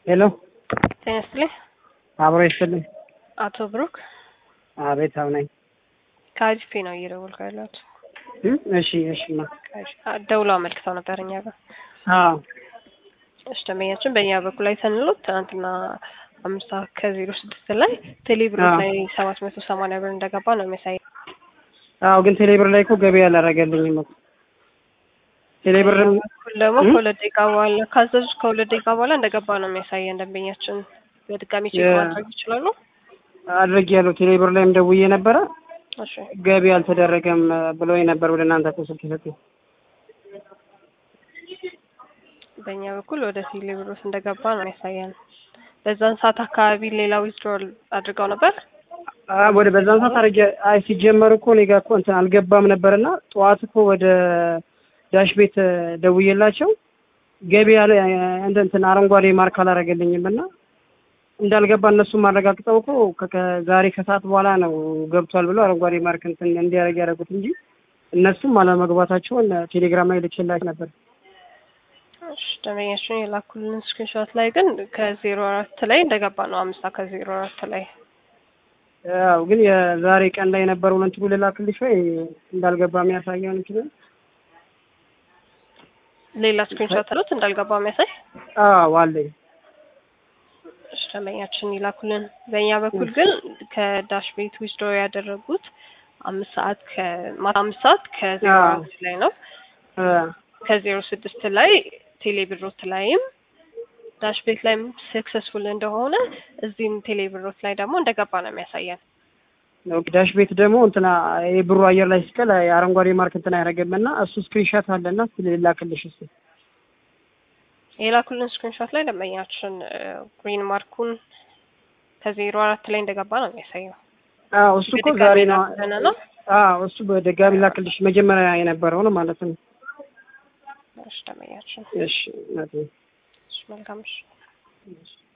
ሄሎ ተነስለ አብሮ ይስጥልኝ። አቶ ብሩክ አቤት አሁን ካጅፒ ነው እየደወልኩ ያለሁት። እሺማ ደውሎ አመልክተው ነበር እኛ ጋር። አዎ እሺ ደንበኛችን በእኛ በኩል ላይ ሰንሎት ትናንትና 5:06 ላይ ቴሌብር ላይ 780 ብር እንደገባ ነው የሚያሳየው። አዎ ግን ቴሌብር ላይ እኮ ገቢ ያላረገልኝም እኮ ቴሌብር ደግሞ ከሁለት ደቂቃ በኋላ ካዘዙ ከሁለት ደቂቃ በኋላ እንደገባ ነው የሚያሳየን። ደንበኛችን በድጋሚ ቼክ ማድረግ ይችላሉ። አድርጌያለሁ። ቴሌብር ላይም ደውዬ ነበረ። እሺ ገቢ አልተደረገም ብሎኝ ነበር ወደ እናንተ ተሰልክ ይሰጥ። በእኛ በኩል ወደ ቴሌብር እንደገባ ነው የሚያሳየን። በዛን ሰዓት አካባቢ ሌላ ዊዝድሮል አድርገው ነበር። ወደ በዛን ሰዓት አድርጌ ሲጀመር እኮ እኔ ጋር እኮ እንትን አልገባም ነበርና ጠዋት እኮ ወደ ዳሽ ቤት ደውዬላቸው ገቢ ያለ እንትን አረንጓዴ ማርክ አላረገልኝም እና እንዳልገባ እነሱም አረጋግጠው እኮ ከዛሬ ከሰዓት በኋላ ነው ገብቷል ብሎ አረንጓዴ ማርክ እንትን እንዲያረግ ያደረጉት እንጂ እነሱም አለመግባታቸውን ቴሌግራም ላይ ልኬላቸው ነበር። እሺ ደንበኛችን የላኩልን ስክሪንሾት ላይ ግን ከ04 ላይ እንደገባ ነው 5:04 ላይ። ያው ግን የዛሬ ቀን ላይ የነበረውን እንትኑ ልላክልሽ ወይ እንዳልገባ የሚያሳየው እንትን ሌላ ስክሪንሾት አሉት እንዳልገባ የሚያሳይ? አዎ አለኝ። እሺ ደንበኛችን ይላኩልን። በእኛ በኩል ግን ከዳሽ ቤት ዊዝድሮ ያደረጉት 5 ሰዓት ከ04 ላይ ነው። ከ06 ላይ ቴሌብሮት ላይም ዳሽ ቤት ላይም ሰክሰስፉል እንደሆነ እዚህም ቴሌብሮት ላይ ደግሞ እንደገባ ነው የሚያሳየን። ዳሽ ቤት ደግሞ እንትና የብሩ አየር ላይ ሲቀል አረንጓዴ ማርክ እንትና ያደረገምና እሱ ስክሪንሾት አለና ስለላክልሽ እሱ የላኩልን ስክሪንሾት ላይ ደንበኛችን ግሪን ማርኩን ከ04 ላይ እንደገባ ነው የሚያሳየው። አዎ እሱ እኮ ዛሬ ነው። አዎ እሱ በድጋሚ ላክልሽ መጀመሪያ የነበረው ነው ማለት ነው። እሺ ደንበኛችን እሺ መልካም እሺ